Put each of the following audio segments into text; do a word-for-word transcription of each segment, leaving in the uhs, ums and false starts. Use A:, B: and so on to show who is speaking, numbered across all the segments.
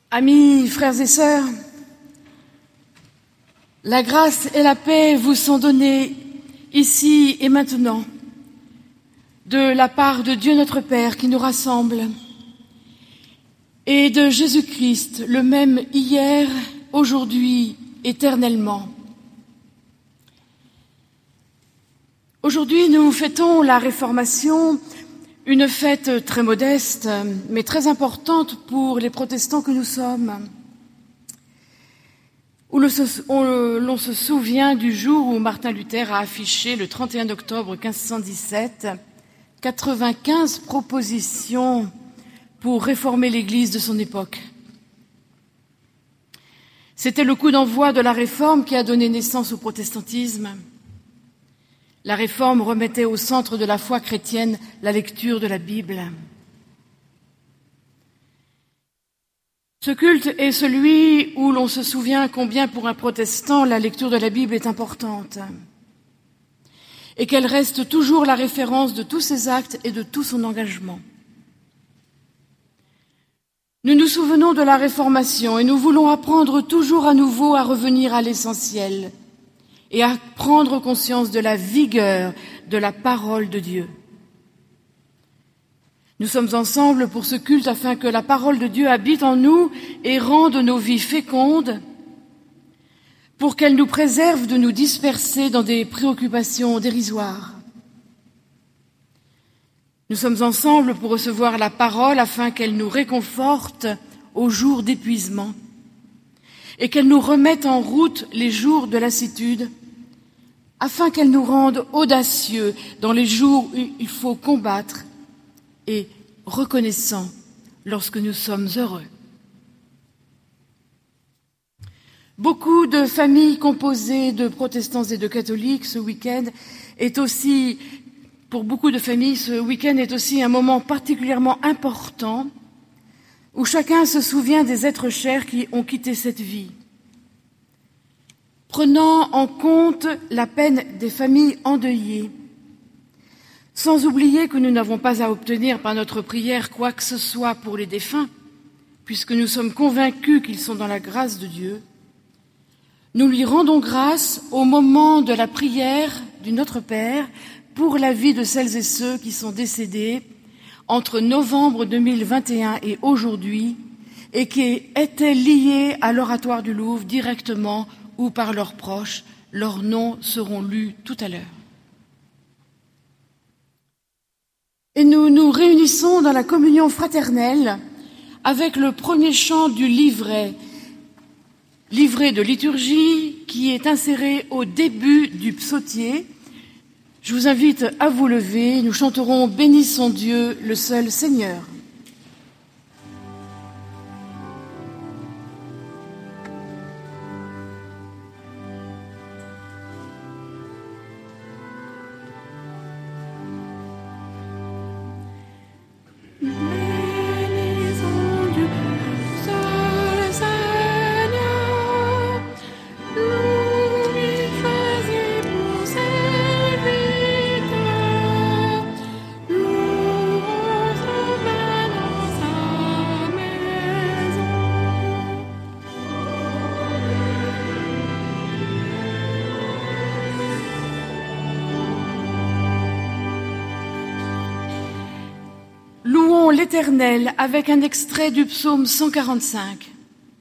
A: Amis, frères et sœurs, la grâce et la paix vous sont données ici et maintenant de la part de Dieu notre Père qui nous rassemble et de Jésus-Christ, le même hier, aujourd'hui, éternellement. Aujourd'hui, nous fêtons la Réformation, une fête très modeste, mais très importante pour les protestants que nous sommes, où l'on se souvient du jour où Martin Luther a affiché, le trente et un octobre quinze cent dix-sept, quatre-vingt-quinze propositions pour réformer l'Église de son époque. C'était le coup d'envoi de la Réforme qui a donné naissance au protestantisme. La Réforme remettait au centre de la foi chrétienne la lecture de la Bible. Ce culte est celui où l'on se souvient combien pour un protestant la lecture de la Bible est importante et qu'elle reste toujours la référence de tous ses actes et de tout son engagement. Nous nous souvenons de la Réformation et nous voulons apprendre toujours à nouveau à revenir à l'essentiel et à prendre conscience de la vigueur de la parole de Dieu. Nous sommes ensemble pour ce culte afin que la parole de Dieu habite en nous et rende nos vies fécondes, pour qu'elle nous préserve de nous disperser dans des préoccupations dérisoires. Nous sommes ensemble pour recevoir la parole afin qu'elle nous réconforte aux jours d'épuisement et qu'elle nous remette en route les jours de lassitude, afin qu'elle nous rende audacieux dans les jours où il faut combattre et reconnaissants lorsque nous sommes heureux. Beaucoup de familles composées de protestants et de catholiques ce week-end est aussi, pour beaucoup de familles, ce week-end est aussi un moment particulièrement important où chacun se souvient des êtres chers qui ont quitté cette vie. Prenant en compte la peine des familles endeuillées, sans oublier que nous n'avons pas à obtenir par notre prière quoi que ce soit pour les défunts, puisque nous sommes convaincus qu'ils sont dans la grâce de Dieu, nous lui rendons grâce au moment de la prière du Notre Père pour la vie de celles et ceux qui sont décédés entre novembre deux mille vingt et un et aujourd'hui, et qui étaient liés à l'oratoire du Louvre directement ou par leurs proches. Leurs noms seront lus tout à l'heure. Et nous nous réunissons dans la communion fraternelle avec le premier chant du livret, livret de liturgie qui est inséré au début du psautier. Je vous invite à vous lever, nous chanterons « Bénissons Dieu, le seul Seigneur ». L'Éternel avec un extrait du psaume cent quarante-cinq.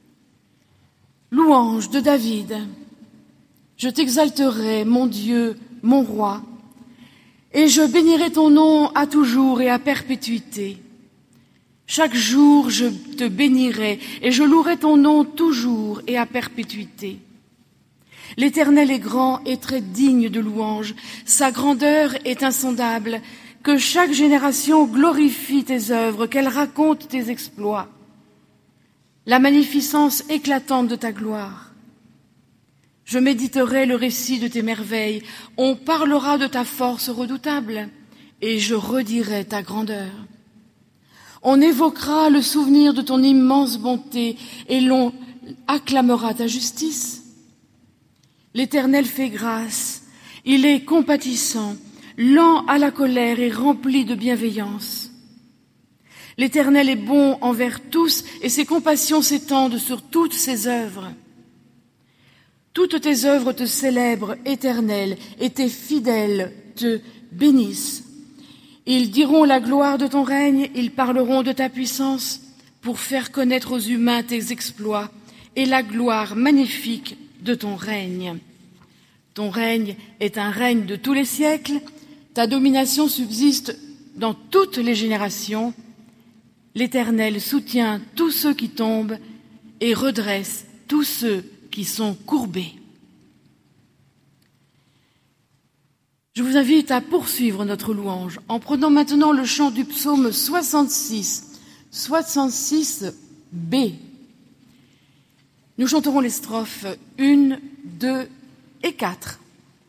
A: Louange de David. Je t'exalterai, mon Dieu, mon roi, et je bénirai ton nom à toujours et à perpétuité. Chaque jour je te bénirai et je louerai ton nom toujours et à perpétuité. L'Éternel est grand et très digne de louange, sa grandeur est insondable. Que chaque génération glorifie tes œuvres, qu'elle raconte tes exploits, la magnificence éclatante de ta gloire. Je méditerai le récit de tes merveilles, on parlera de ta force redoutable, et je redirai ta grandeur. On évoquera le souvenir de ton immense bonté, et l'on acclamera ta justice. L'Éternel fait grâce, il est compatissant, lent à la colère et rempli de bienveillance. L'Éternel est bon envers tous et ses compassions s'étendent sur toutes ses œuvres. Toutes tes œuvres te célèbrent, Éternel, et tes fidèles te bénissent. Ils diront la gloire de ton règne, ils parleront de ta puissance pour faire connaître aux humains tes exploits et la gloire magnifique de ton règne. Ton règne est un règne de tous les siècles, ta domination subsiste dans toutes les générations. L'Éternel soutient tous ceux qui tombent et redresse tous ceux qui sont courbés. Je vous invite à poursuivre notre louange en prenant maintenant le chant du psaume soixante-six, soixante-six B. Nous chanterons les strophes une, deux et quatre.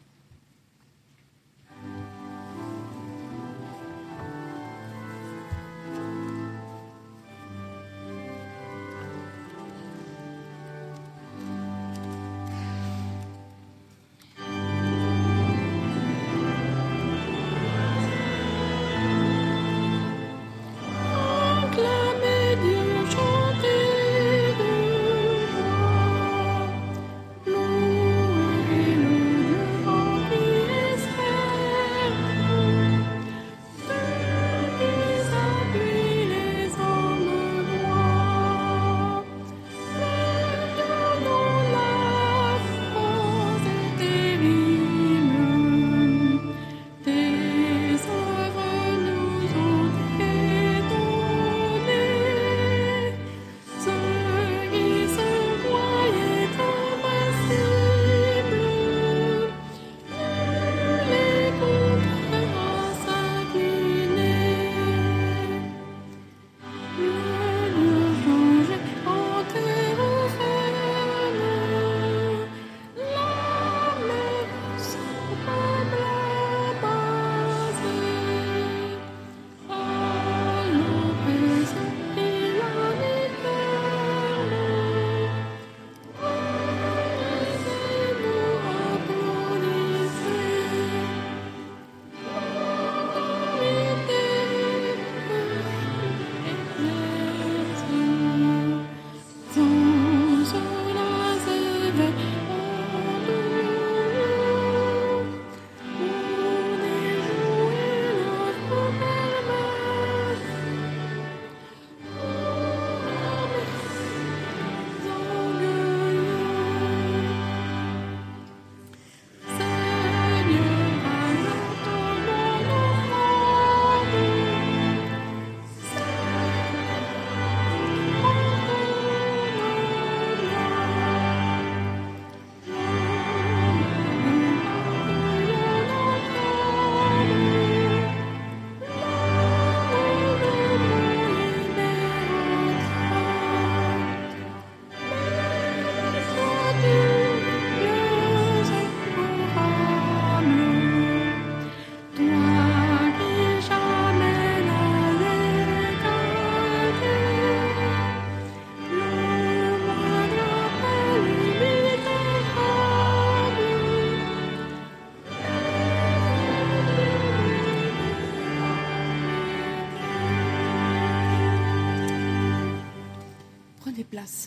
A: Place.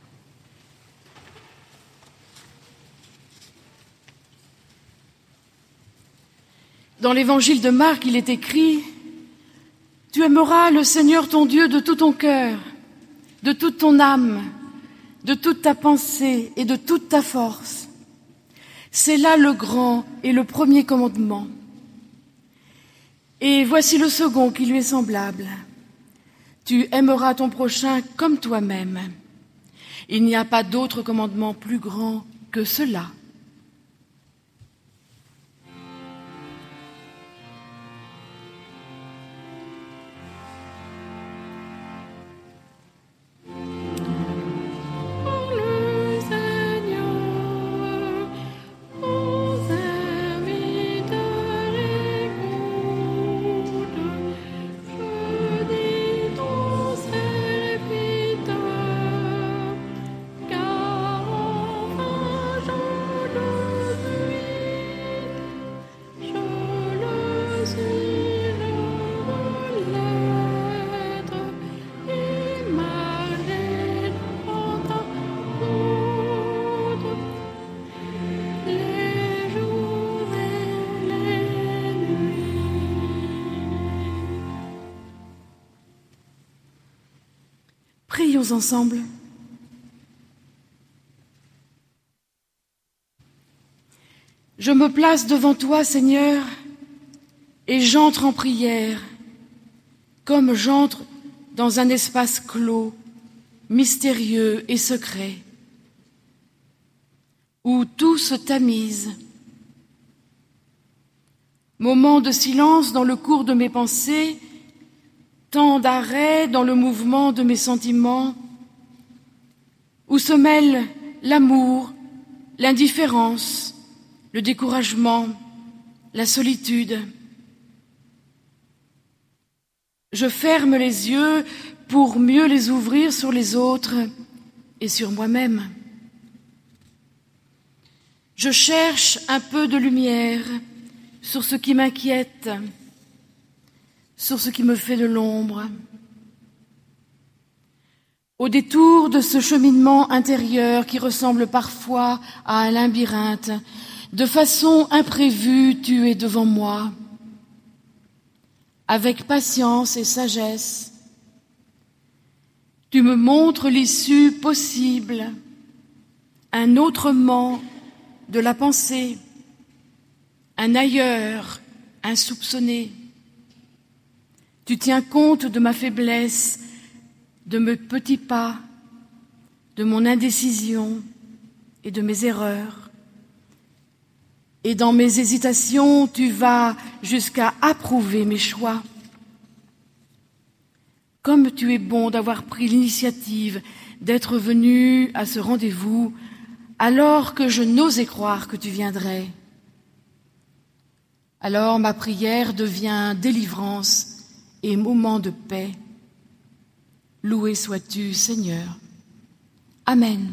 A: Dans l'évangile de Marc, il est écrit « Tu aimeras le Seigneur ton Dieu de tout ton cœur, de toute ton âme, de toute ta pensée et de toute ta force. C'est là le grand et le premier commandement. Et voici le second qui lui est semblable. Tu aimeras ton prochain comme toi-même. Il n'y a pas d'autre commandement plus grand que cela. »
B: Car enfin
A: Prions ensemble. Je me place devant toi, Seigneur, et j'entre en prière, comme j'entre dans un espace clos, mystérieux et secret, où tout se tamise. Moment de silence dans le cours de mes pensées, temps d'arrêt dans le mouvement de mes sentiments, où se mêlent l'amour, l'indifférence, le découragement, la solitude. Je ferme les yeux pour mieux les ouvrir sur les autres et sur moi-même. Je cherche un peu de lumière sur ce qui m'inquiète, sur ce qui me fait de l'ombre. Au détour de ce cheminement intérieur qui ressemble parfois à un labyrinthe, de façon imprévue, tu es devant moi. Avec patience et sagesse, tu me montres l'issue possible, un autrement de la pensée, un ailleurs insoupçonné. Tu tiens compte de ma faiblesse, de mes petits pas, de mon indécision et de mes erreurs. Et dans mes hésitations, tu vas jusqu'à approuver mes choix. Comme tu es bon d'avoir pris l'initiative d'être venu à ce rendez-vous, alors que je n'osais croire que tu viendrais. Alors ma prière devient délivrance et moment de paix. Loué sois-tu, Seigneur. Amen.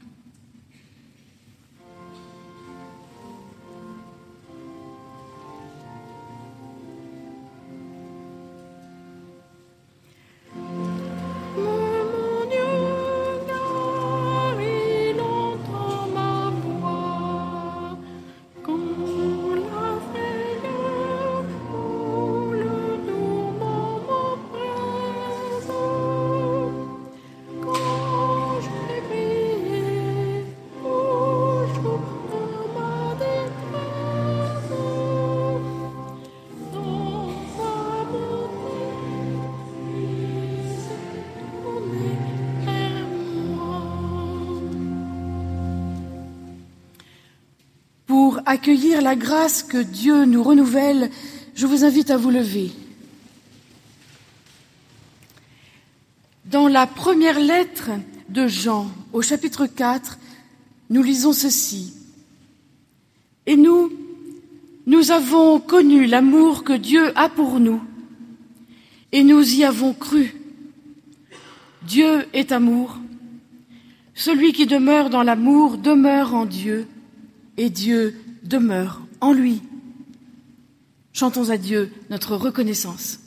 A: Pour accueillir la grâce que Dieu nous renouvelle, je vous invite à vous lever. Dans la première lettre de Jean, au chapitre quatre, nous lisons ceci. « Et nous, nous avons connu l'amour que Dieu a pour nous, et nous y avons cru. Dieu est amour. Celui qui demeure dans l'amour demeure en Dieu, et Dieu demeure en lui. » Chantons à Dieu notre reconnaissance.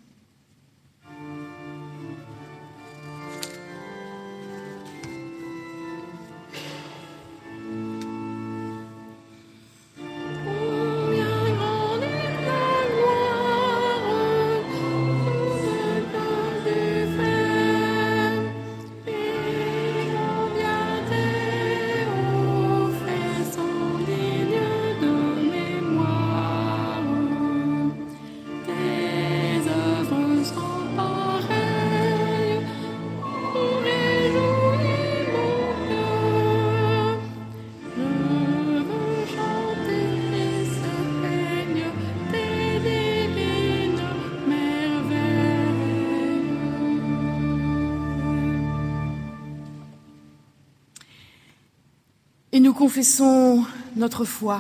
A: Et nous confessons notre foi.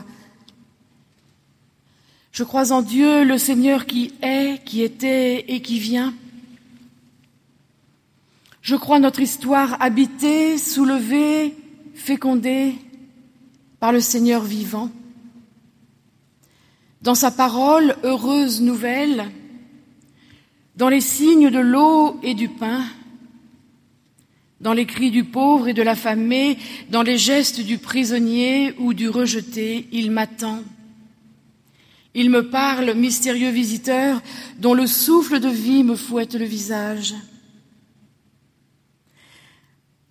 A: Je crois en Dieu, le Seigneur qui est, qui était et qui vient. Je crois notre histoire habitée, soulevée, fécondée par le Seigneur vivant. Dans sa parole, heureuse nouvelle, dans les signes de l'eau et du pain, dans les cris du pauvre et de l'affamé, dans les gestes du prisonnier ou du rejeté, il m'attend. Il me parle, mystérieux visiteur, dont le souffle de vie me fouette le visage.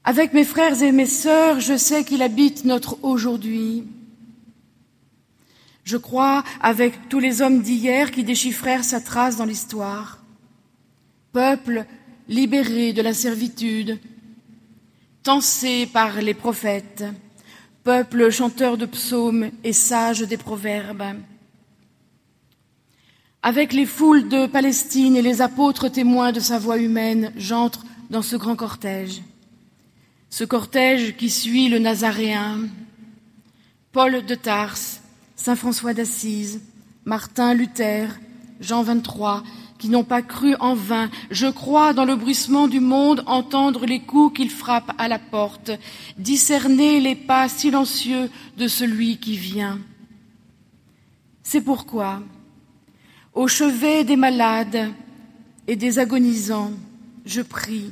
A: Avec mes frères et mes sœurs, je sais qu'il habite notre aujourd'hui. Je crois avec tous les hommes d'hier qui déchiffrèrent sa trace dans l'histoire. Peuple libéré de la servitude, tensé par les prophètes, peuple chanteur de psaumes et sage des proverbes. Avec les foules de Palestine et les apôtres témoins de sa voix humaine, j'entre dans ce grand cortège. Ce cortège qui suit le Nazaréen, Paul de Tarse, Saint François d'Assise, Martin Luther, Jean vingt-trois, qui n'ont pas cru en vain. Je crois dans le bruissement du monde entendre les coups qu'il frappe à la porte, discerner les pas silencieux de celui qui vient. C'est pourquoi, au chevet des malades et des agonisants, je prie.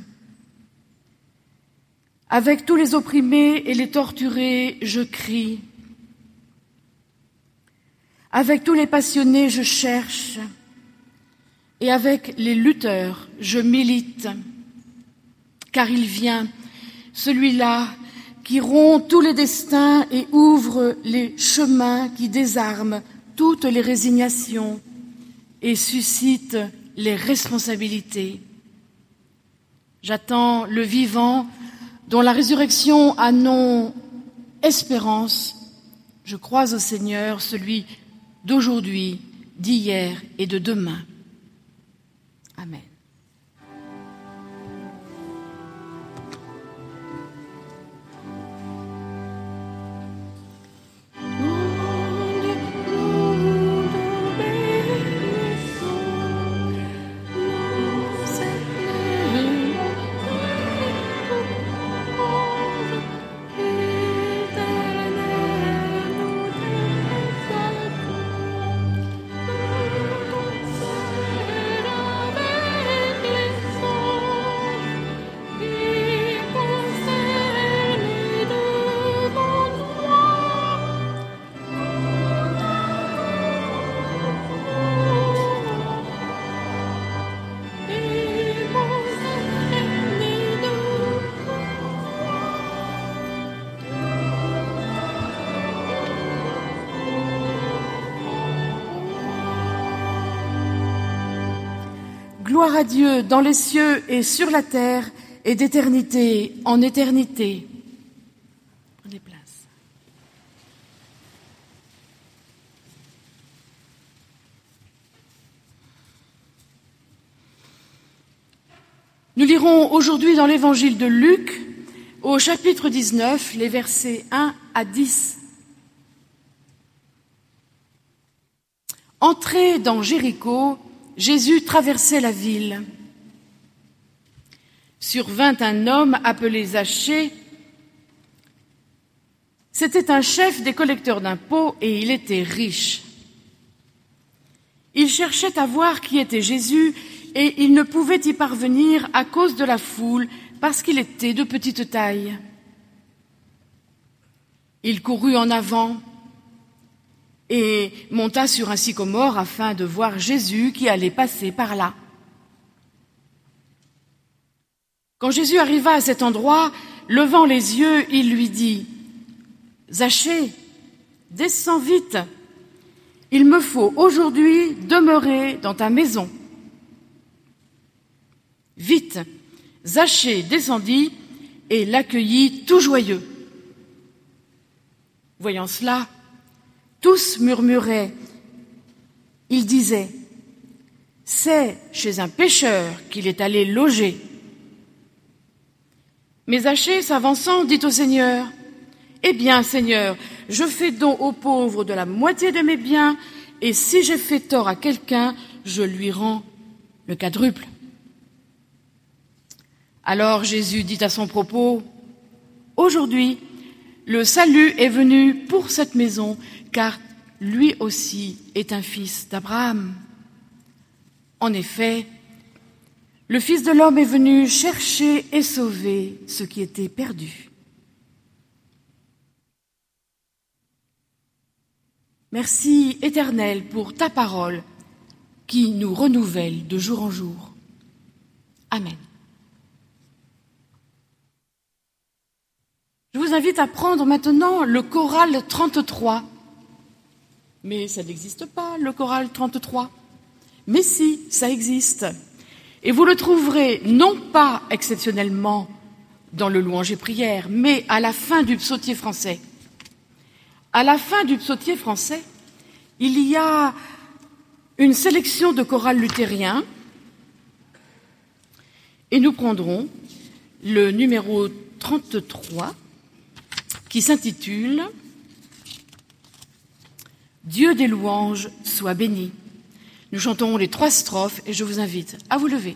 A: Avec tous les opprimés et les torturés, je crie. Avec tous les passionnés, je cherche. Et avec les lutteurs, je milite. Car il vient, celui-là qui rompt tous les destins et ouvre les chemins qui désarment toutes les résignations et suscite les responsabilités. J'attends le vivant dont la résurrection a nom espérance. Je crois au Seigneur, celui d'aujourd'hui, d'hier et de demain. Amen. Gloire à Dieu dans les cieux et sur la terre et d'éternité en éternité. Prenez place. Nous lirons aujourd'hui dans l'évangile de Luc, au chapitre dix-neuf, les versets un à dix. Entré dans Jéricho, Jésus traversait la ville. Survint un homme appelé Zachée. C'était un chef des collecteurs d'impôts et il était riche. Il cherchait à voir qui était Jésus et il ne pouvait y parvenir à cause de la foule parce qu'il était de petite taille. Il courut en avant et monta sur un sycomore afin de voir Jésus qui allait passer par là. Quand Jésus arriva à cet endroit, levant les yeux, il lui dit « Zachée, descends vite, il me faut aujourd'hui demeurer dans ta maison. » Vite, Zachée descendit et l'accueillit tout joyeux. Voyant cela, tous murmuraient. Ils disaient « C'est chez un pécheur qu'il est allé loger. » Mais Zachée, s'avançant, dit au Seigneur « Eh bien, Seigneur, je fais don aux pauvres de la moitié de mes biens, et si j'ai fait tort à quelqu'un, je lui rends le quadruple. » Alors Jésus dit à son propos « Aujourd'hui, le salut est venu pour cette maison, car lui aussi est un fils d'Abraham. En effet, le Fils de l'homme est venu chercher et sauver ce qui était perdu. » Merci, Éternel, pour ta parole qui nous renouvelle de jour en jour. Amen. Je vous invite à prendre maintenant le choral trente-trois. Mais ça n'existe pas, le choral trente-trois. Mais si, ça existe. Et vous le trouverez non pas exceptionnellement dans le louange et prière, mais à la fin du psautier français. À la fin du psautier français, il y a une sélection de chorals luthériens et nous prendrons le numéro trente-trois qui s'intitule « Dieu des louanges soit béni ». Nous chantons les trois strophes et je vous invite à vous lever.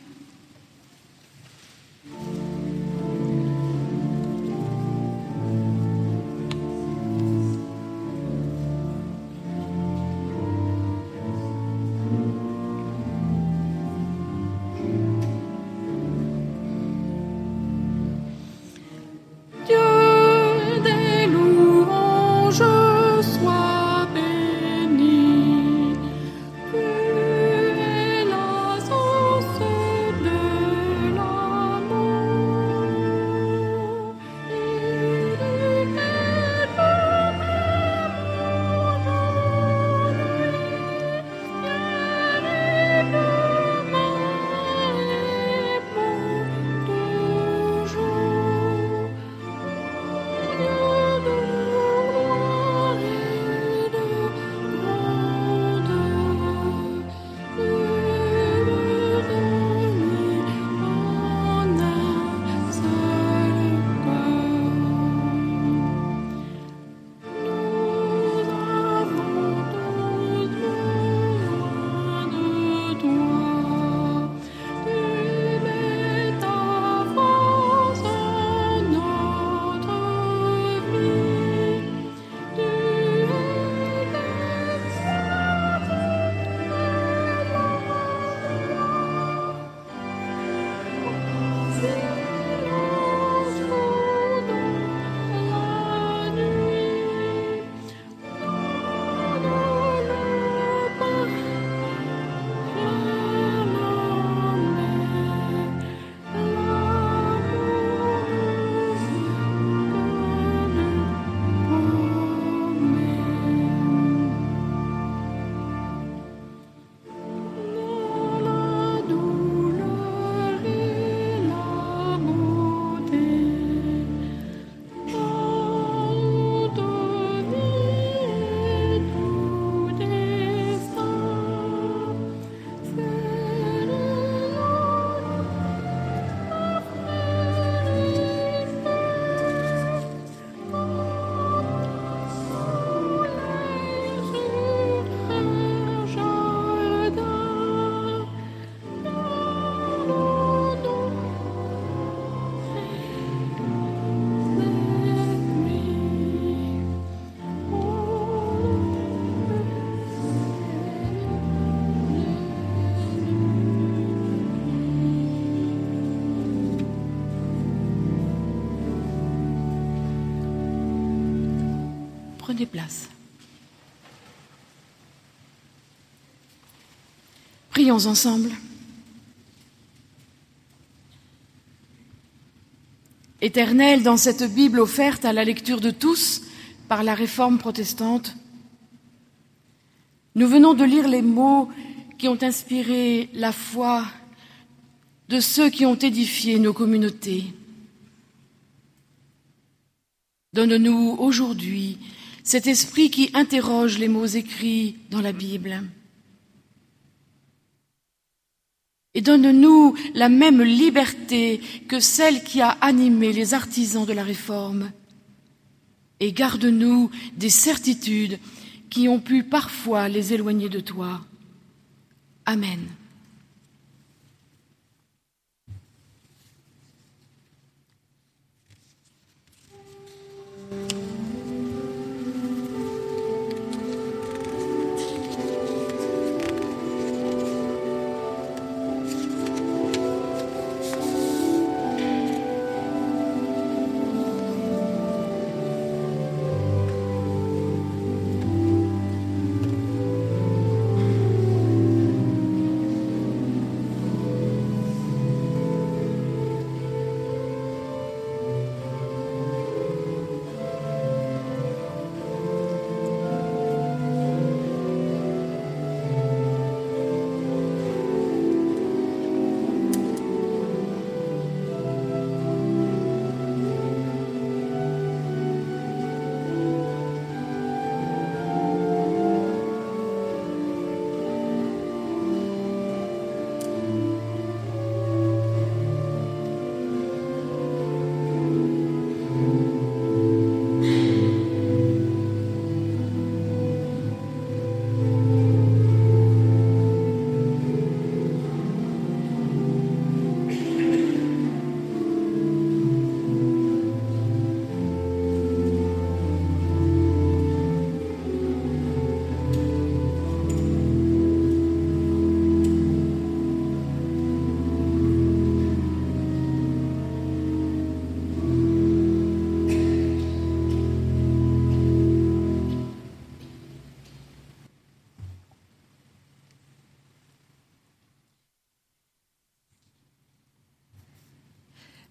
A: Prenez place. Prions ensemble. Éternel, dans cette Bible offerte à la lecture de tous par la Réforme protestante, nous venons de lire les mots qui ont inspiré la foi de ceux qui ont édifié nos communautés. Donne-nous aujourd'hui cet esprit qui interroge les mots écrits dans la Bible. Et donne-nous la même liberté que celle qui a animé les artisans de la Réforme. Et garde-nous des certitudes qui ont pu parfois les éloigner de toi. Amen.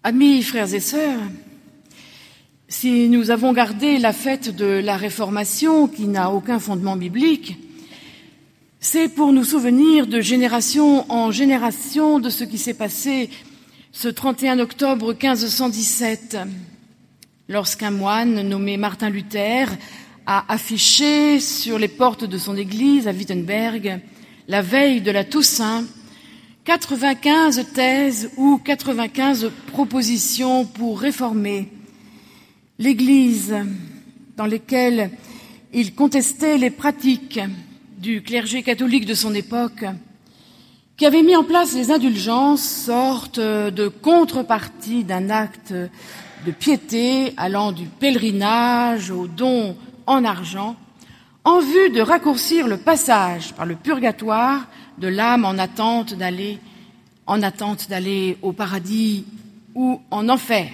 A: Amis, frères et sœurs, si nous avons gardé la fête de la Réformation, qui n'a aucun fondement biblique, c'est pour nous souvenir de génération en génération de ce qui s'est passé ce trente et un octobre quinze cent dix-sept, lorsqu'un moine nommé Martin Luther a affiché sur les portes de son église à Wittenberg, la veille de la Toussaint, quatre-vingt-quinze thèses ou quatre-vingt-quinze propositions pour réformer l'Église, dans lesquelles il contestait les pratiques du clergé catholique de son époque, qui avait mis en place les indulgences, sorte de contrepartie d'un acte de piété allant du pèlerinage au don en argent, en vue de raccourcir le passage par le purgatoire de l'âme en attente d'aller en attente d'aller au paradis ou en enfer.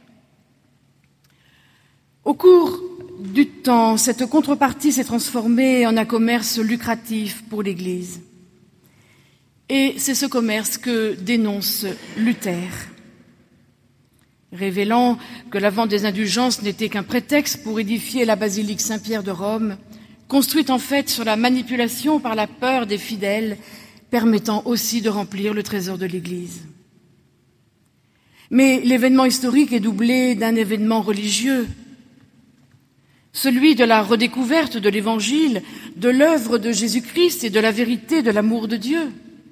A: Au cours du temps, cette contrepartie s'est transformée en un commerce lucratif pour l'Église. Et c'est ce commerce que dénonce Luther, révélant que la vente des indulgences n'était qu'un prétexte pour édifier la basilique Saint-Pierre de Rome, construite en fait sur la manipulation par la peur des fidèles, permettant aussi de remplir le trésor de l'Église. Mais l'événement historique est doublé d'un événement religieux, celui de la redécouverte de l'Évangile, de l'œuvre de Jésus-Christ et de la vérité de l'amour de Dieu.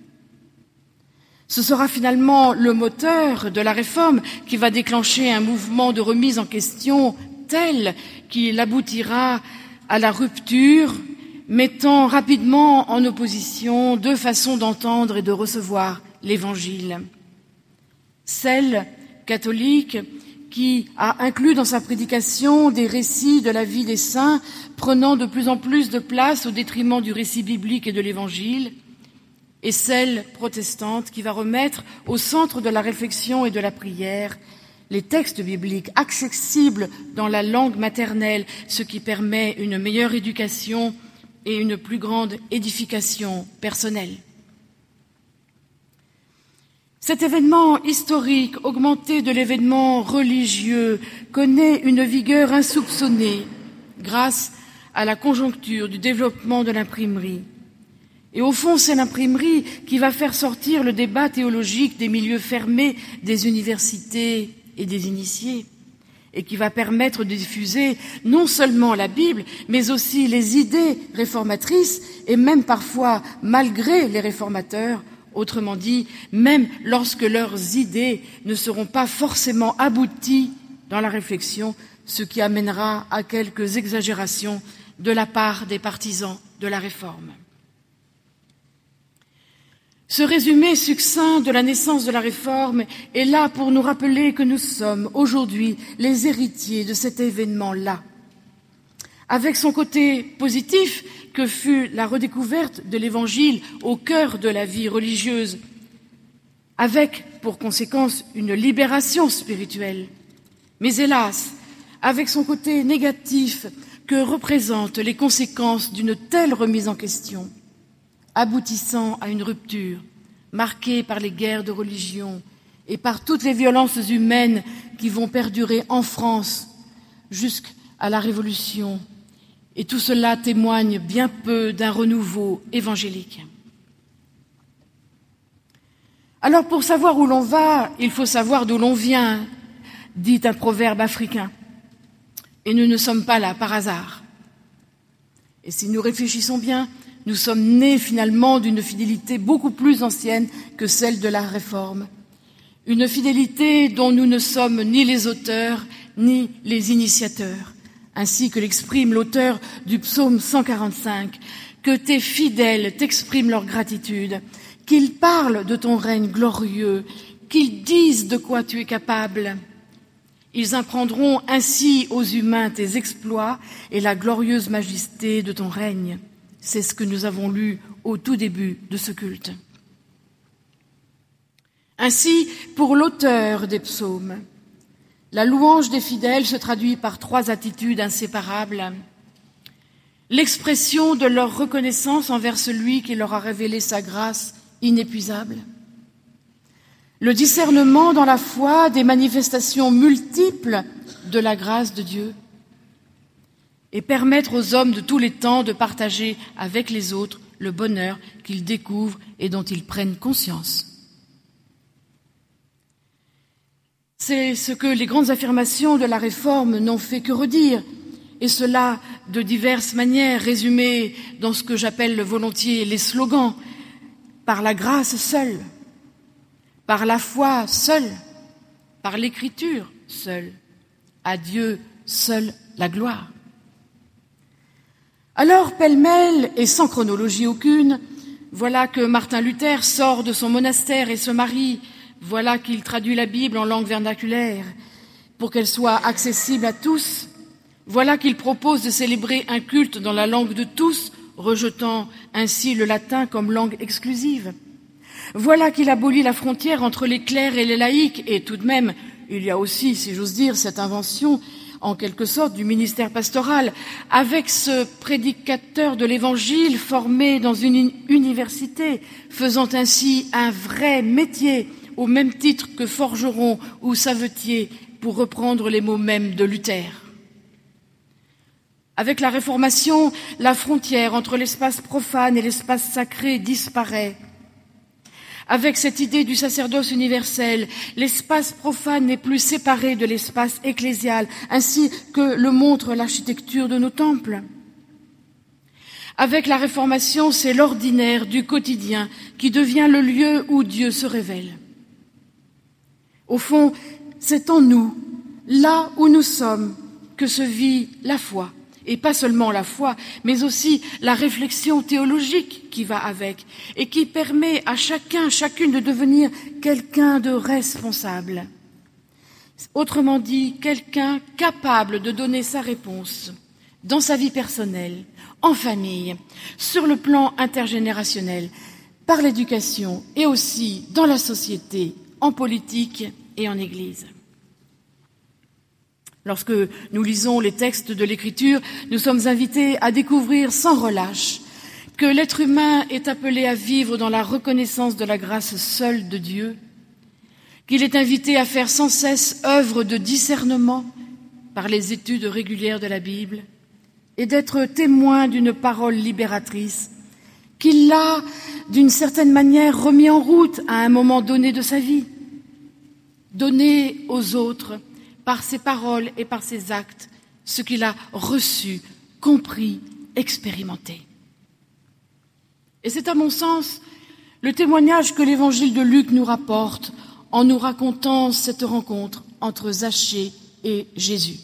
A: Ce sera finalement le moteur de la réforme qui va déclencher un mouvement de remise en question tel qu'il aboutira à la rupture, mettant rapidement en opposition deux façons d'entendre et de recevoir l'Évangile. Celle catholique qui a inclus dans sa prédication des récits de la vie des saints, prenant de plus en plus de place au détriment du récit biblique et de l'Évangile, et celle protestante qui va remettre au centre de la réflexion et de la prière les textes bibliques accessibles dans la langue maternelle, ce qui permet une meilleure éducation et une plus grande édification personnelle. Cet événement historique, augmenté de l'événement religieux, connaît une vigueur insoupçonnée grâce à la conjoncture du développement de l'imprimerie. Et au fond, c'est l'imprimerie qui va faire sortir le débat théologique des milieux fermés des universités et des initiés, et qui va permettre de diffuser non seulement la Bible, mais aussi les idées réformatrices, et même parfois malgré les réformateurs, autrement dit, même lorsque leurs idées ne seront pas forcément abouties dans la réflexion, ce qui amènera à quelques exagérations de la part des partisans de la réforme. Ce résumé succinct de la naissance de la réforme est là pour nous rappeler que nous sommes aujourd'hui les héritiers de cet événement-là. Avec son côté positif, que fut la redécouverte de l'Évangile au cœur de la vie religieuse, avec pour conséquence une libération spirituelle. Mais hélas, avec son côté négatif que représentent les conséquences d'une telle remise en question, aboutissant à une rupture marquée par les guerres de religion et par toutes les violences humaines qui vont perdurer en France jusqu'à la Révolution. Et tout cela témoigne bien peu d'un renouveau évangélique. Alors, pour savoir où l'on va, il faut savoir d'où l'on vient, dit un proverbe africain. Et nous ne sommes pas là par hasard. Et si nous réfléchissons bien, nous sommes nés finalement d'une fidélité beaucoup plus ancienne que celle de la Réforme. Une fidélité dont nous ne sommes ni les auteurs, ni les initiateurs. Ainsi que l'exprime l'auteur du psaume cent quarante-cinq, que tes fidèles t'expriment leur gratitude, qu'ils parlent de ton règne glorieux, qu'ils disent de quoi tu es capable. Ils apprendront ainsi aux humains tes exploits et la glorieuse majesté de ton règne. C'est ce que nous avons lu au tout début de ce culte. Ainsi, pour l'auteur des psaumes, la louange des fidèles se traduit par trois attitudes inséparables. L'expression de leur reconnaissance envers celui qui leur a révélé sa grâce inépuisable. le discernement dans la foi des manifestations multiples de la grâce de Dieu, et permettre aux hommes de tous les temps de partager avec les autres le bonheur qu'ils découvrent et dont ils prennent conscience. C'est ce que les grandes affirmations de la Réforme n'ont fait que redire, et cela de diverses manières, résumées dans ce que j'appelle volontiers les slogans: par la grâce seule, par la foi seule, par l'écriture seule, à Dieu seule la gloire. Alors, pêle-mêle et sans chronologie aucune, voilà que Martin Luther sort de son monastère et se marie. Voilà qu'il traduit la Bible en langue vernaculaire pour qu'elle soit accessible à tous. Voilà qu'il propose de célébrer un culte dans la langue de tous, rejetant ainsi le latin comme langue exclusive. Voilà qu'il abolit la frontière entre les clercs et les laïcs, et tout de même, il y a aussi, si j'ose dire, cette invention, en quelque sorte, du ministère pastoral, avec ce prédicateur de l'Évangile formé dans une université, faisant ainsi un vrai métier, au même titre que forgeron ou savetier, pour reprendre les mots mêmes de Luther. Avec la Réformation, la frontière entre l'espace profane et l'espace sacré disparaît. Avec cette idée du sacerdoce universel, l'espace profane n'est plus séparé de l'espace ecclésial, ainsi que le montre l'architecture de nos temples. Avec la Réformation, c'est l'ordinaire du quotidien qui devient le lieu où Dieu se révèle. Au fond, c'est en nous, là où nous sommes, que se vit la foi. Et pas seulement la foi, mais aussi la réflexion théologique qui va avec et qui permet à chacun, chacune de devenir quelqu'un de responsable. Autrement dit, quelqu'un capable de donner sa réponse dans sa vie personnelle, en famille, sur le plan intergénérationnel, par l'éducation et aussi dans la société, en politique et en Église. Lorsque nous lisons les textes de l'Écriture, nous sommes invités à découvrir sans relâche que l'être humain est appelé à vivre dans la reconnaissance de la grâce seule de Dieu, qu'il est invité à faire sans cesse œuvre de discernement par les études régulières de la Bible et d'être témoin d'une parole libératrice qu'il l'a, d'une certaine manière, remis en route à un moment donné de sa vie, donné aux autres par ses paroles et par ses actes, ce qu'il a reçu, compris, expérimenté. Et c'est à mon sens le témoignage que l'évangile de Luc nous rapporte en nous racontant cette rencontre entre Zachée et Jésus.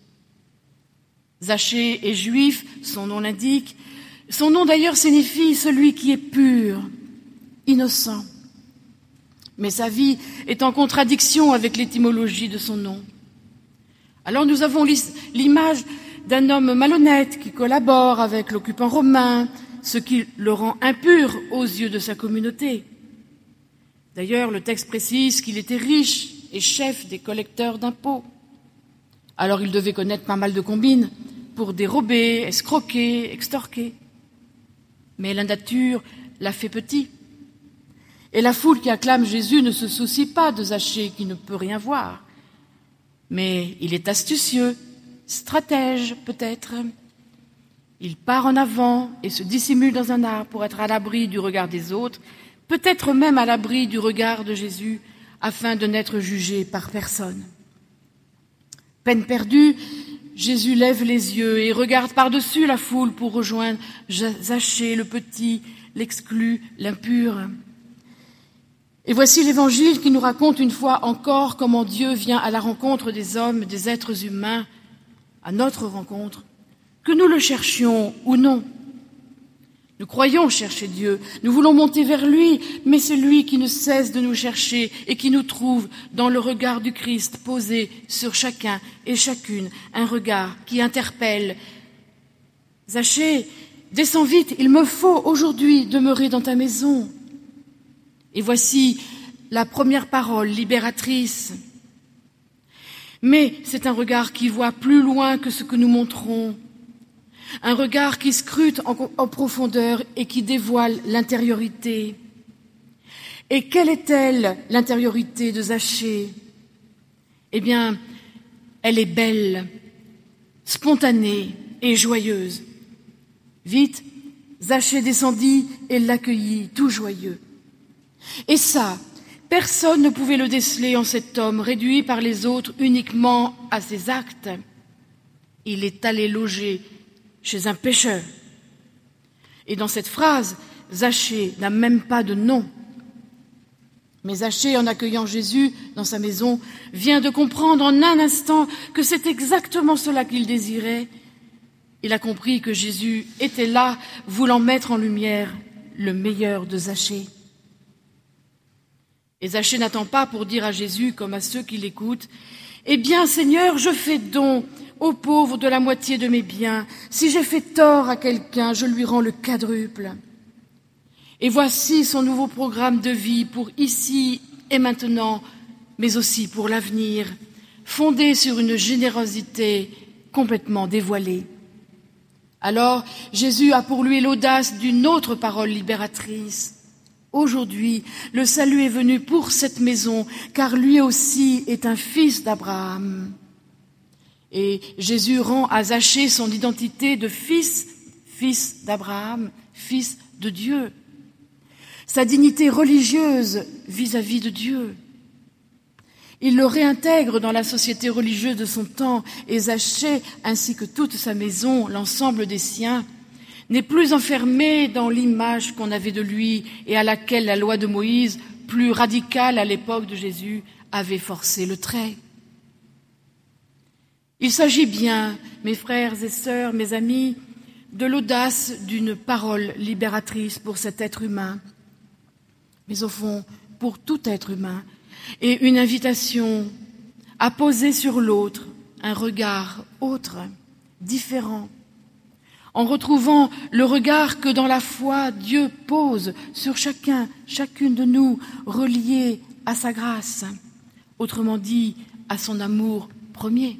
A: Zachée est juif, son nom l'indique. Son nom d'ailleurs signifie celui qui est pur, innocent. Mais sa vie est en contradiction avec l'étymologie de son nom. Alors nous avons l'image d'un homme malhonnête qui collabore avec l'occupant romain, ce qui le rend impur aux yeux de sa communauté. D'ailleurs, le texte précise qu'il était riche et chef des collecteurs d'impôts. Alors il devait connaître pas mal de combines pour dérober, escroquer, extorquer. Mais la nature l'a fait petit. Et la foule qui acclame Jésus ne se soucie pas de Zachée qui ne peut rien voir. Mais il est astucieux, stratège peut-être. Il part en avant et se dissimule dans un arbre pour être à l'abri du regard des autres, peut-être même à l'abri du regard de Jésus, afin de n'être jugé par personne. Peine perdue, Jésus lève les yeux et regarde par-dessus la foule pour rejoindre Zachée, le petit, l'exclu, l'impur. Et voici l'Évangile qui nous raconte une fois encore comment Dieu vient à la rencontre des hommes, des êtres humains, à notre rencontre, que nous le cherchions ou non. Nous croyons chercher Dieu, nous voulons monter vers lui, mais c'est lui qui ne cesse de nous chercher et qui nous trouve dans le regard du Christ posé sur chacun et chacune, un regard qui interpelle. Zachée, descends vite, il me faut aujourd'hui demeurer dans ta maison. Et voici la première parole libératrice. Mais c'est un regard qui voit plus loin que ce que nous montrons. Un regard qui scrute en, en profondeur et qui dévoile l'intériorité. Et quelle est-elle, l'intériorité de Zachée? Eh bien, elle est belle, spontanée et joyeuse. Vite, Zachée descendit et l'accueillit, tout joyeux. Et ça, personne ne pouvait le déceler en cet homme, réduit par les autres uniquement à ses actes. Il est allé loger chez un pêcheur. Et dans cette phrase, Zachée n'a même pas de nom. Mais Zachée, en accueillant Jésus dans sa maison, vient de comprendre en un instant que c'est exactement cela qu'il désirait. Il a compris que Jésus était là, voulant mettre en lumière le meilleur de Zachée. Et Zachée n'attend pas pour dire à Jésus, comme à ceux qui l'écoutent, « Eh bien, Seigneur, je fais don aux pauvres de la moitié de mes biens. Si j'ai fait tort à quelqu'un, je lui rends le quadruple. » Et voici son nouveau programme de vie pour ici et maintenant, mais aussi pour l'avenir, fondé sur une générosité complètement dévoilée. Alors, Jésus a pour lui l'audace d'une autre parole libératrice. Aujourd'hui, le salut est venu pour cette maison, car lui aussi est un fils d'Abraham. Et Jésus rend à Zachée son identité de fils, fils d'Abraham, fils de Dieu. Sa dignité religieuse vis-à-vis de Dieu. Il le réintègre dans la société religieuse de son temps et Zachée, ainsi que toute sa maison, l'ensemble des siens, n'est plus enfermé dans l'image qu'on avait de lui et à laquelle la loi de Moïse, plus radicale à l'époque de Jésus, avait forcé le trait. Il s'agit bien, mes frères et sœurs, mes amis, de l'audace d'une parole libératrice pour cet être humain, mais au fond, pour tout être humain, et une invitation à poser sur l'autre un regard autre, différent, en retrouvant le regard que dans la foi Dieu pose sur chacun, chacune de nous, relié à sa grâce, autrement dit, à son amour premier.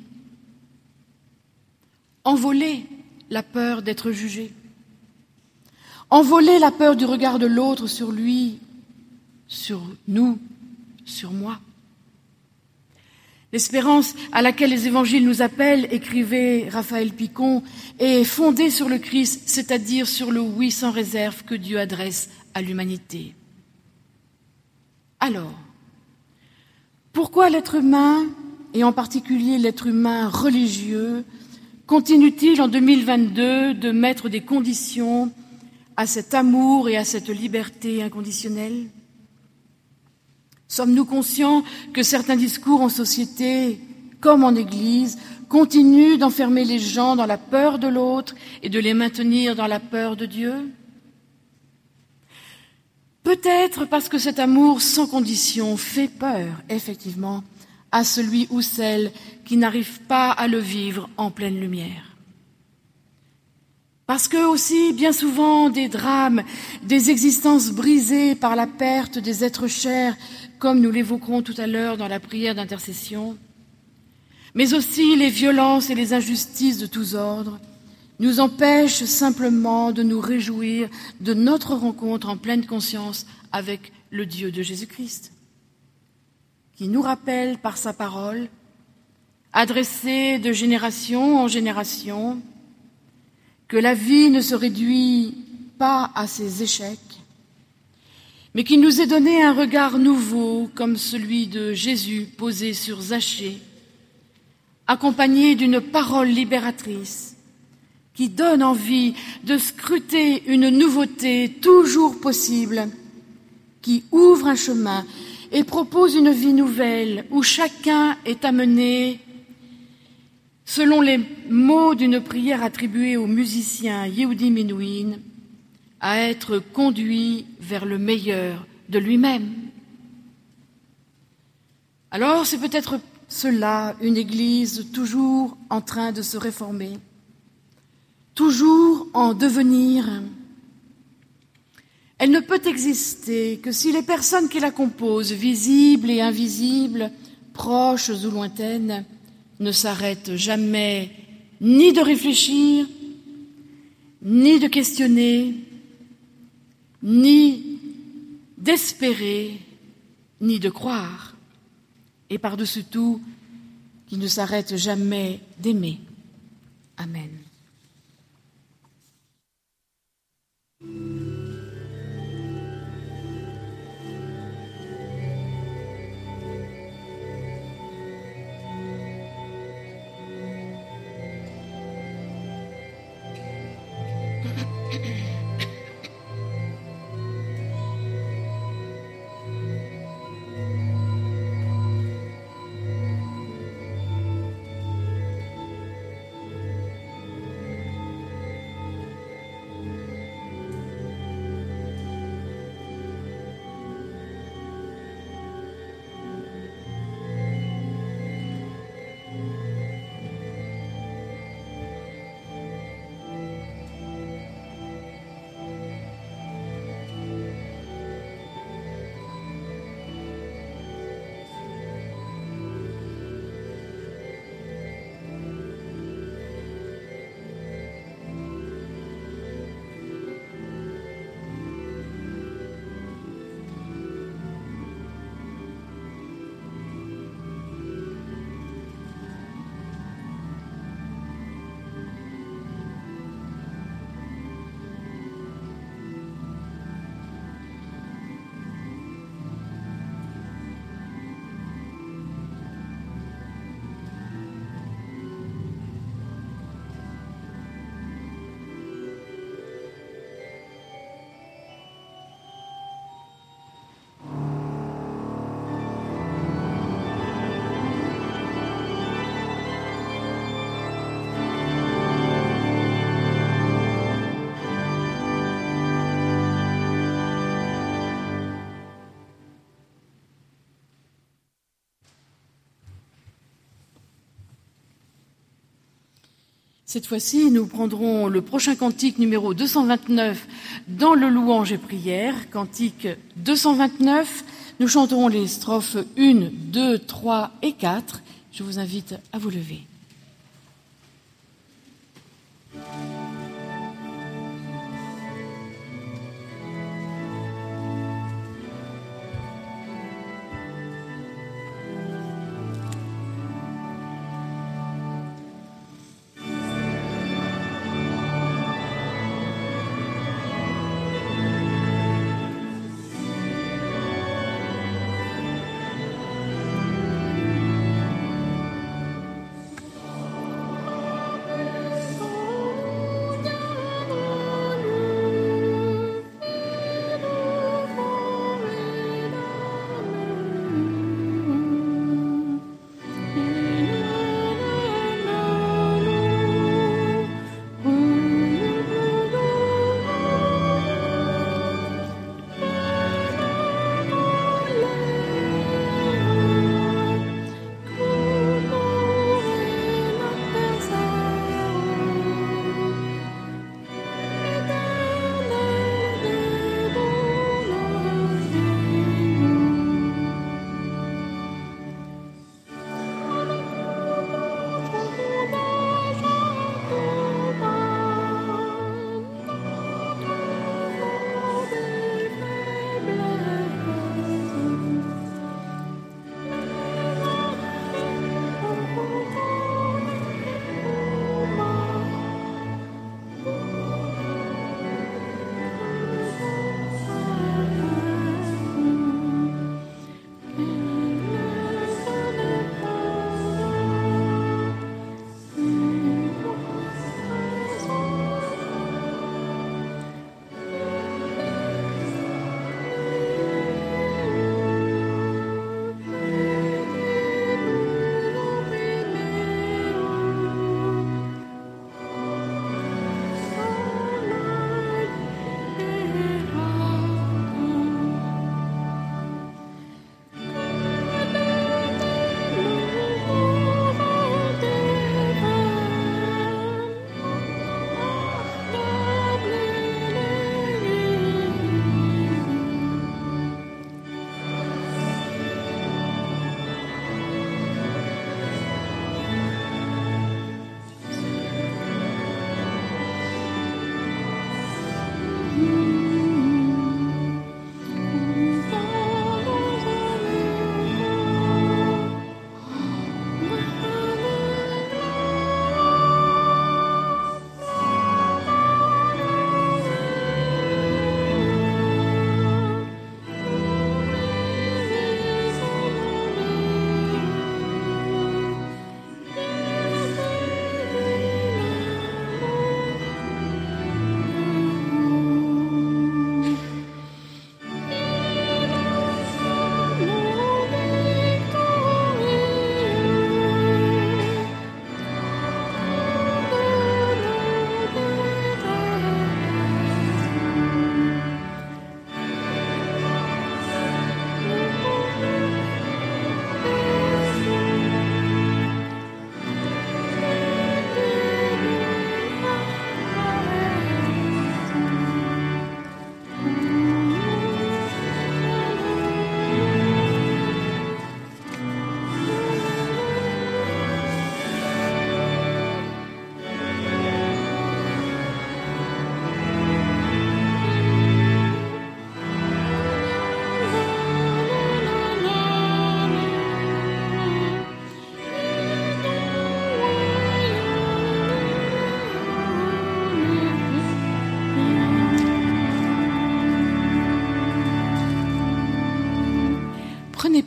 A: Envoler la peur d'être jugé, envoler la peur du regard de l'autre sur lui, sur nous, sur moi. L'espérance à laquelle les évangiles nous appellent, écrivait Raphaël Picon, est fondée sur le Christ, c'est-à-dire sur le oui sans réserve que Dieu adresse à l'humanité. Alors, pourquoi l'être humain, et en particulier l'être humain religieux, continue-t-il en deux mille vingt-deux de mettre des conditions à cet amour et à cette liberté inconditionnelle ? Sommes-nous conscients que certains discours en société, comme en Église, continuent d'enfermer les gens dans la peur de l'autre et de les maintenir dans la peur de Dieu ? Peut-être parce que cet amour sans condition fait peur, effectivement, à celui ou celle qui n'arrive pas à le vivre en pleine lumière. Parce que aussi, bien souvent, des drames, des existences brisées par la perte des êtres chers, comme nous l'évoquerons tout à l'heure dans la prière d'intercession, mais aussi les violences et les injustices de tous ordres, nous empêchent simplement de nous réjouir de notre rencontre en pleine conscience avec le Dieu de Jésus-Christ, qui nous rappelle par sa parole, adressée de génération en génération, que la vie ne se réduit pas à ses échecs, mais qu'il nous ait donné un regard nouveau comme celui de Jésus posé sur Zachée, accompagné d'une parole libératrice qui donne envie de scruter une nouveauté toujours possible, qui ouvre un chemin et propose une vie nouvelle où chacun est amené, selon les mots d'une prière attribuée au musicien Yehudi Menuhin, à être conduit vers le meilleur de lui-même. Alors, c'est peut-être cela, une Église toujours en train de se réformer, toujours en devenir. Elle ne peut exister que si les personnes qui la composent, visibles et invisibles, proches ou lointaines, ne s'arrêtent jamais ni de réfléchir, ni de questionner, ni d'espérer ni de croire, et par-dessus tout, qui ne s'arrête jamais d'aimer. Amen. Cette fois-ci, nous prendrons le prochain cantique numéro deux cent vingt-neuf dans le louange et prière. Cantique deux cent vingt-neuf, nous chanterons les strophes un, deux, trois et quatre. Je vous invite à vous lever.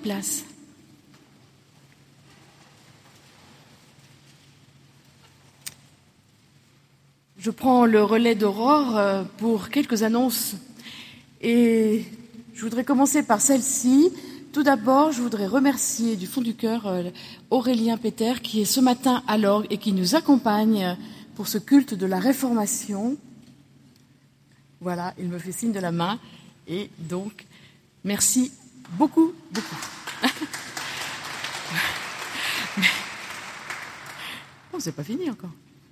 A: place. Je prends le relais d'Aurore pour quelques annonces et je voudrais commencer par celle-ci. Tout d'abord, je voudrais remercier du fond du cœur Aurélien Péter qui est ce matin à l'orgue et qui nous accompagne pour ce culte de la Réformation. Voilà, il me fait signe de la main et donc merci beaucoup, beaucoup. Bon, c'est pas fini encore.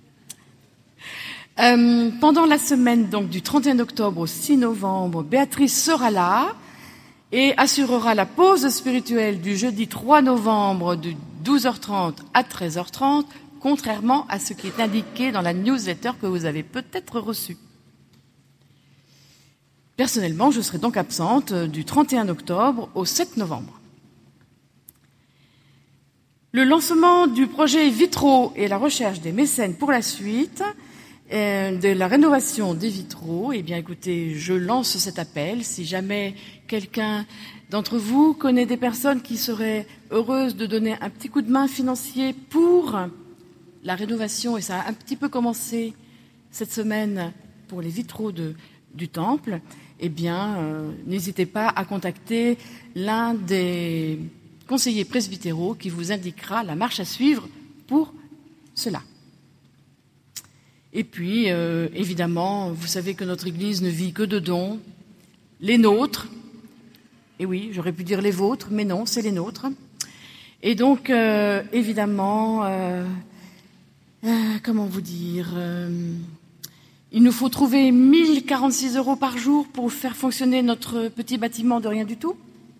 A: Euh, pendant la semaine donc du trente et un octobre au six novembre, Béatrice sera là et assurera la pause spirituelle du jeudi trois novembre de douze heures trente à treize heures trente, contrairement à ce qui est indiqué dans la newsletter que vous avez peut-être reçue. Personnellement, je serai donc absente du trente et un octobre au sept novembre. Le lancement du projet Vitraux et la recherche des mécènes pour la suite de la rénovation des vitraux, eh bien, écoutez, je lance cet appel. Si jamais quelqu'un d'entre vous connaît des personnes qui seraient heureuses de donner un petit coup de main financier pour la rénovation, et ça a un petit peu commencé cette semaine pour les vitraux de, du temple, eh bien, euh, n'hésitez pas à contacter l'un des conseillers presbytéraux qui vous indiquera la marche à suivre pour cela. Et puis, euh, évidemment, vous savez que notre Église ne vit que de dons, les nôtres. Et oui, j'aurais pu dire les vôtres, mais non, c'est les nôtres. Et donc, euh, évidemment, euh, euh, comment vous dire, euh, il nous faut trouver mille quarante-six euros par jour pour faire fonctionner notre petit bâtiment de rien du tout.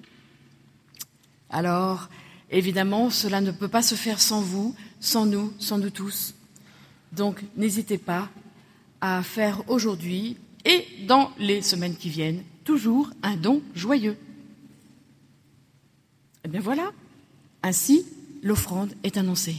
A: Alors, évidemment, cela ne peut pas se faire sans vous, sans nous, sans nous tous. Donc, n'hésitez pas à faire aujourd'hui et dans les semaines qui viennent, toujours un don joyeux. Eh bien voilà, ainsi l'offrande est annoncée.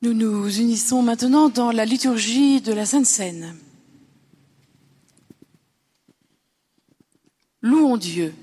A: Nous nous unissons maintenant dans la liturgie de la Sainte Seine. Louons Dieu.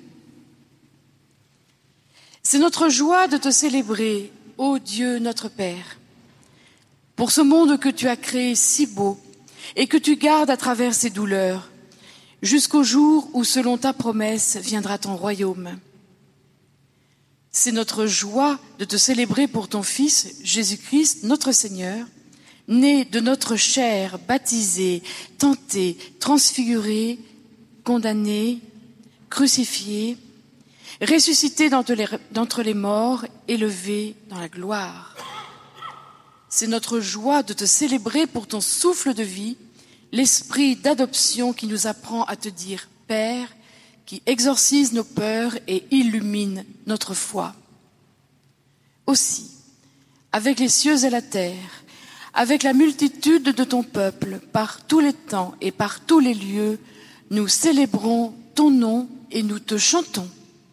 A: C'est notre joie de te célébrer, ô Dieu notre Père, pour ce monde que tu as créé si beau et que tu gardes à travers ses douleurs, jusqu'au jour où, selon ta promesse, viendra ton royaume. C'est notre joie de te célébrer pour ton Fils, Jésus-Christ, notre Seigneur, né de notre chair, baptisé, tenté, transfiguré, condamné, crucifié, ressuscité d'entre les morts, élevé dans la gloire. C'est notre joie de te célébrer pour ton souffle de vie, l'esprit d'adoption qui nous apprend à te dire « Père », qui exorcise nos peurs et illumine notre foi. Aussi, avec les cieux et la terre, avec la multitude de ton peuple, par tous les temps et par tous les lieux, nous célébrons ton nom et nous te chantons.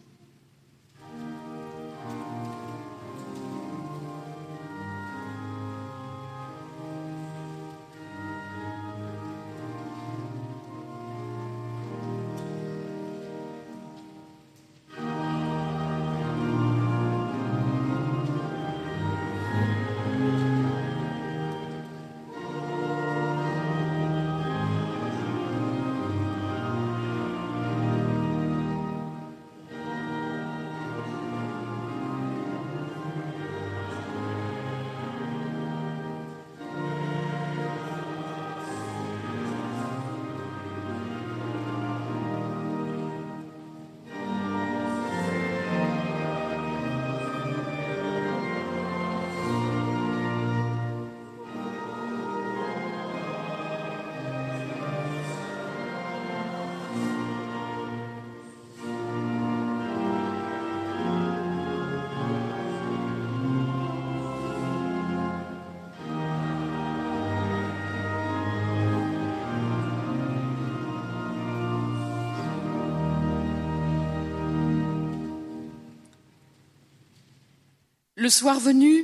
A: Le soir venu,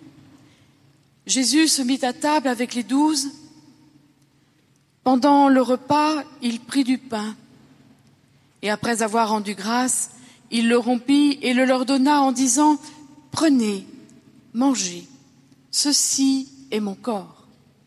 A: Jésus se mit à table avec les douze. Pendant le repas, il prit du pain et après avoir rendu grâce, il le rompit et le leur donna en disant « Prenez, mangez, ceci est mon corps. »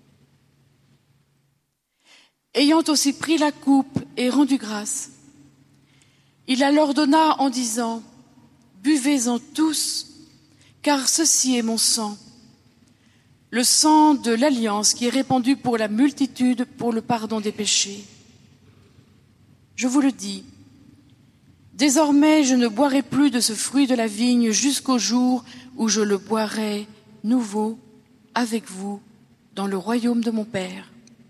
A: Ayant aussi pris la coupe et rendu grâce, il la leur donna en disant « Buvez-en tous, car ceci est mon sang, le sang de l'alliance qui est répandu pour la multitude pour le pardon des péchés. Je vous le dis, désormais je ne boirai plus de ce fruit de la vigne jusqu'au jour où je le boirai nouveau avec vous dans le royaume de mon Père. »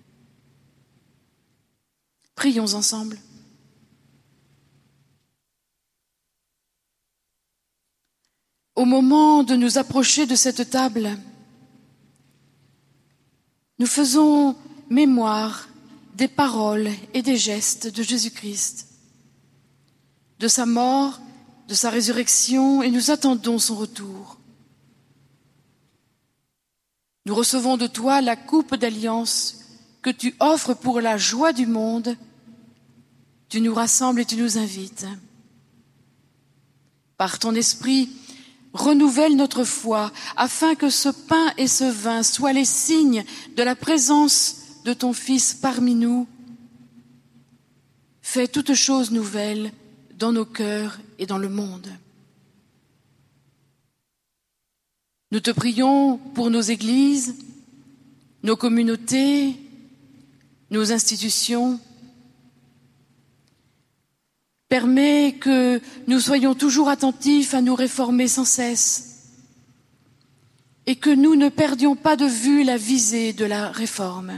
A: Prions ensemble. Au moment de nous approcher de cette table, nous faisons mémoire des paroles et des gestes de Jésus-Christ, de sa mort, de sa résurrection, et nous attendons son retour. Nous recevons de toi la coupe d'alliance que tu offres pour la joie du monde. Tu nous rassembles et tu nous invites. Par ton esprit, renouvelle notre foi, afin que ce pain et ce vin soient les signes de la présence de ton Fils parmi nous. Fais toutes choses nouvelles dans nos cœurs et dans le monde. Nous te prions pour nos églises, nos communautés, nos institutions. Permets que nous soyons toujours attentifs à nous réformer sans cesse et que nous ne perdions pas de vue la visée de la réforme.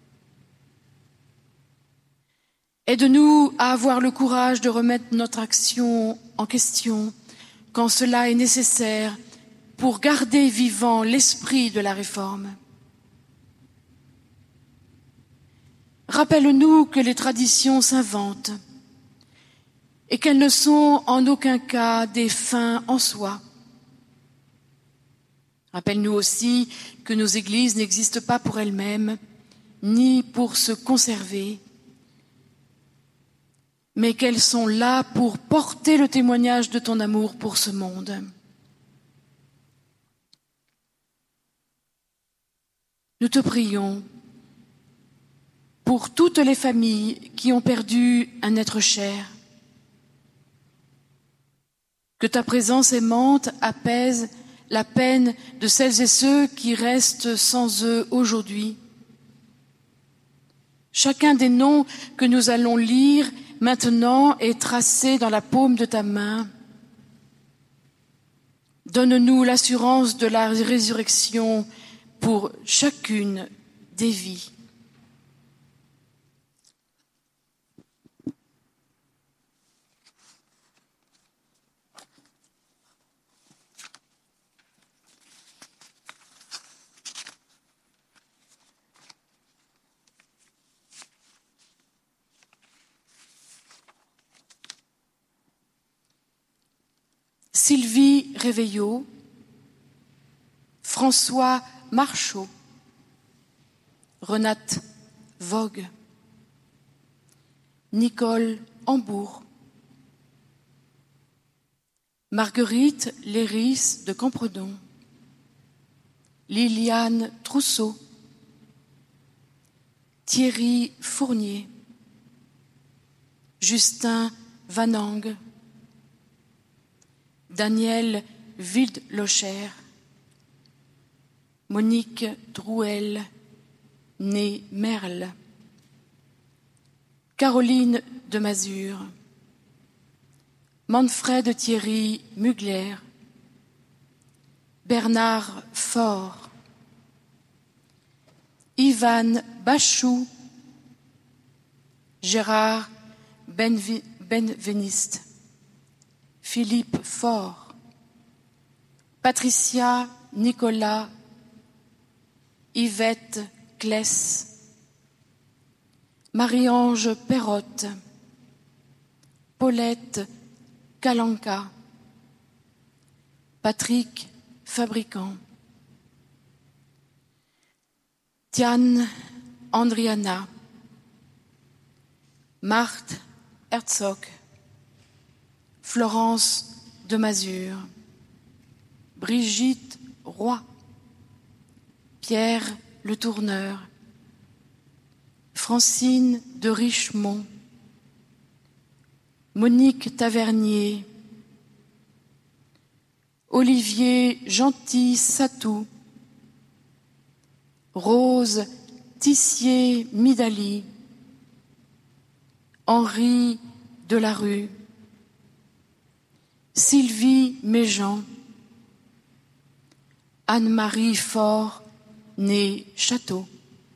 A: Aide-nous à avoir le courage de remettre notre action en question quand cela est nécessaire pour garder vivant l'esprit de la réforme. Rappelle-nous que les traditions s'inventent et qu'elles ne sont en aucun cas des fins en soi. Rappelle-nous aussi que nos églises n'existent pas pour elles-mêmes, ni pour se conserver, mais qu'elles sont là pour porter le témoignage de ton amour pour ce monde. Nous te prions pour toutes les familles qui ont perdu un être cher. Que ta présence aimante apaise la peine de celles et ceux qui restent sans eux aujourd'hui. Chacun des noms que nous allons lire maintenant est tracé dans la paume de ta main. Donne-nous l'assurance de la résurrection pour chacune des vies. Sylvie Réveillot, François Marchaud, Renate Vogue, Nicole Hambourg, Marguerite Léris de Campredon, Liliane Trousseau, Thierry Fournier, Justin Vanang, Daniel Wildlocher, Monique Drouel, née Merle, Caroline de Mazur, Manfred Thierry Mugler, Bernard Faure, Ivan Bachou, Gérard Benvi- Benveniste, Philippe Faure, Patricia Nicolas, Yvette Kless, Marie-Ange Perrotte, Paulette Kalanka, Patrick Fabricant, Tiane Andriana, Marthe Herzog, Florence de Mazur, Brigitte Roy, Pierre Le Tourneur, Francine de Richemont, Monique Tavernier, Olivier Gentil Satou, Rose Tissier Midali, Henri Delarue, Sylvie Méjean, Anne-Marie Faure, née Château.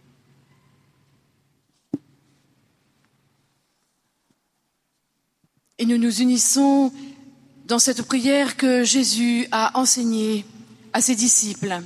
A: Et nous nous unissons dans cette prière que Jésus a enseignée à ses disciples.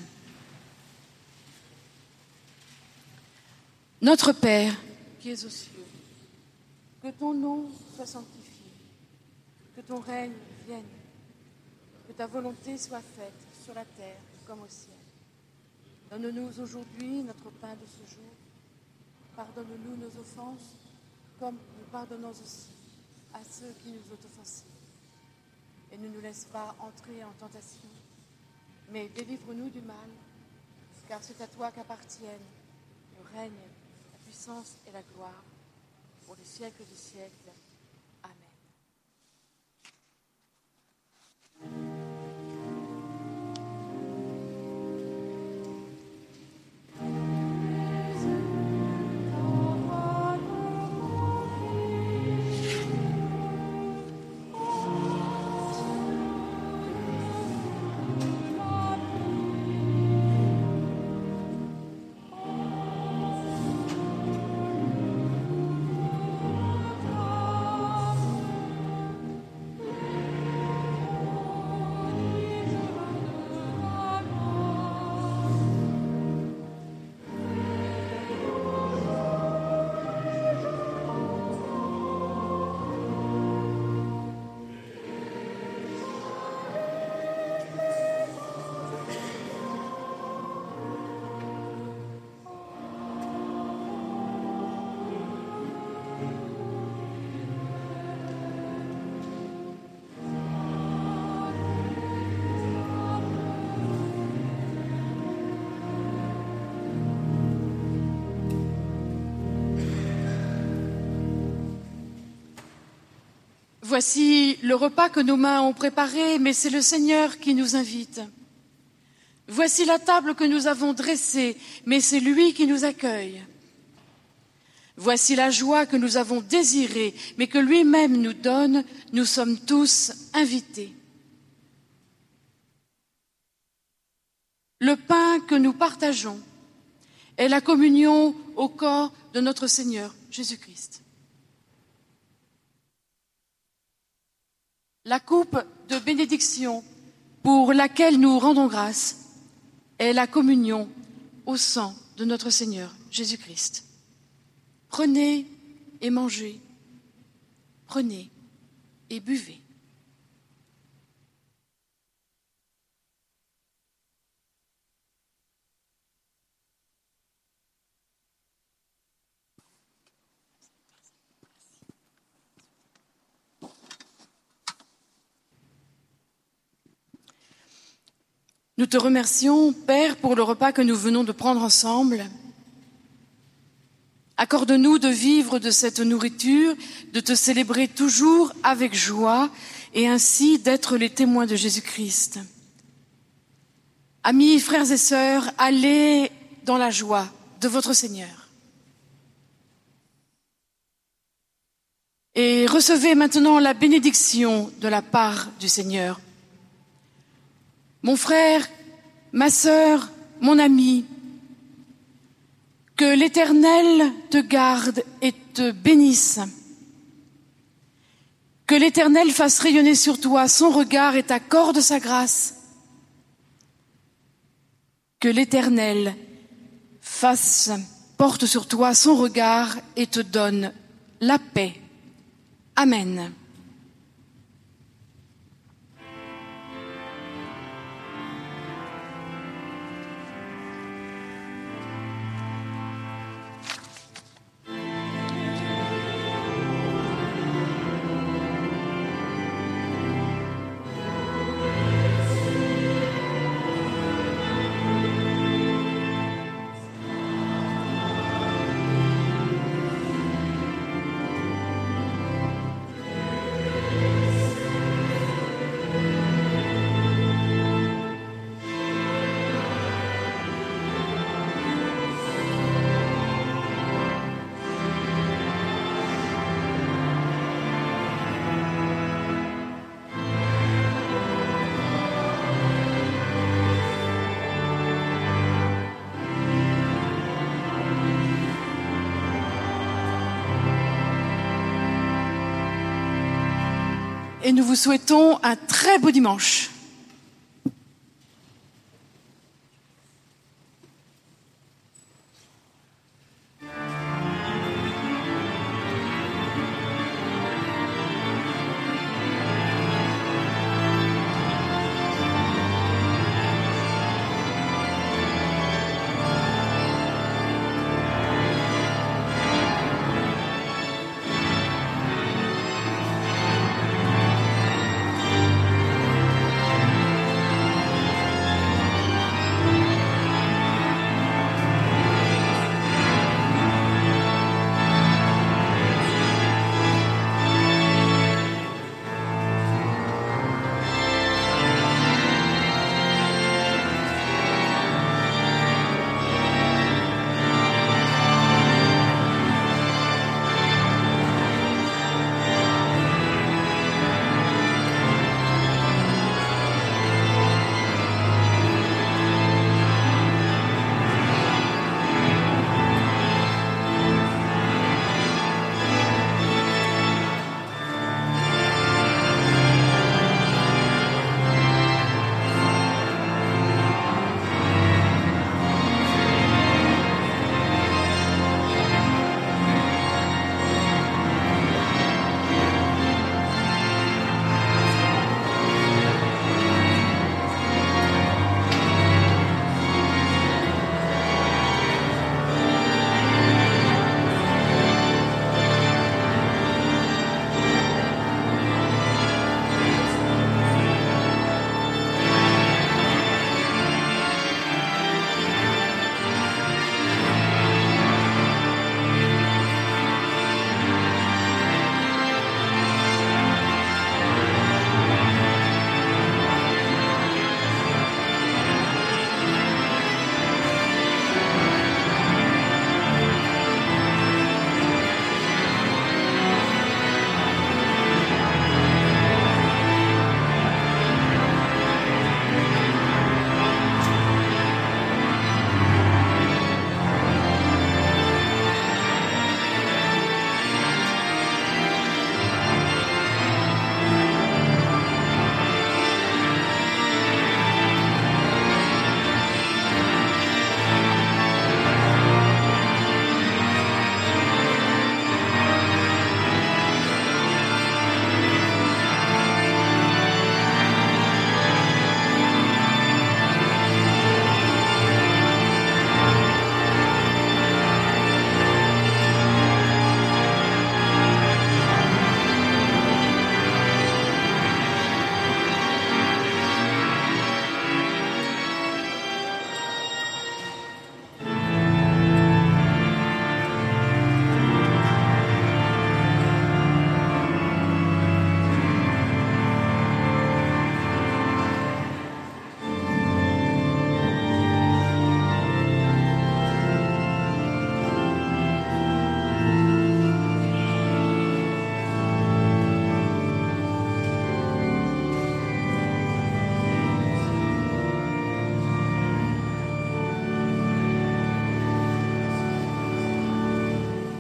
A: Notre Père, qui es aux cieux, que ton nom soit sanctifié, que ton règne vienne, que ta volonté soit faite sur la terre comme au ciel. Donne-nous aujourd'hui notre pain de ce jour. Pardonne-nous nos offenses, comme nous pardonnons aussi à ceux qui nous ont offensés. Et ne nous laisse pas entrer en tentation, mais délivre-nous du mal, car c'est à toi qu'appartiennent le règne, la puissance et la gloire, pour les siècles des siècles. Amen.
B: Oh
A: Voici le repas que nos mains ont préparé, mais c'est le Seigneur qui nous invite. Voici la table que nous avons dressée, mais c'est lui qui nous accueille. Voici la joie que nous avons désirée, mais que lui-même nous donne. Nous sommes tous invités. Le pain que nous partageons est la communion au corps de notre Seigneur Jésus-Christ. La coupe de bénédiction pour laquelle nous rendons grâce est la communion au sang de notre Seigneur Jésus-Christ. Prenez et mangez, prenez et buvez. Nous te remercions, Père, pour le repas que nous venons de prendre ensemble. Accorde-nous de vivre de cette nourriture, de te célébrer toujours avec joie et ainsi d'être les témoins de Jésus-Christ. Amis, frères et sœurs, allez dans la joie de votre Seigneur. Et recevez maintenant la bénédiction de la part du Seigneur. Mon frère, ma sœur, mon ami, que l'Éternel te garde et te bénisse. Que l'Éternel fasse rayonner sur toi son regard et t'accorde sa grâce. Que l'Éternel fasse, porte sur toi son regard et te donne la paix. Amen. Et nous vous souhaitons un très beau dimanche.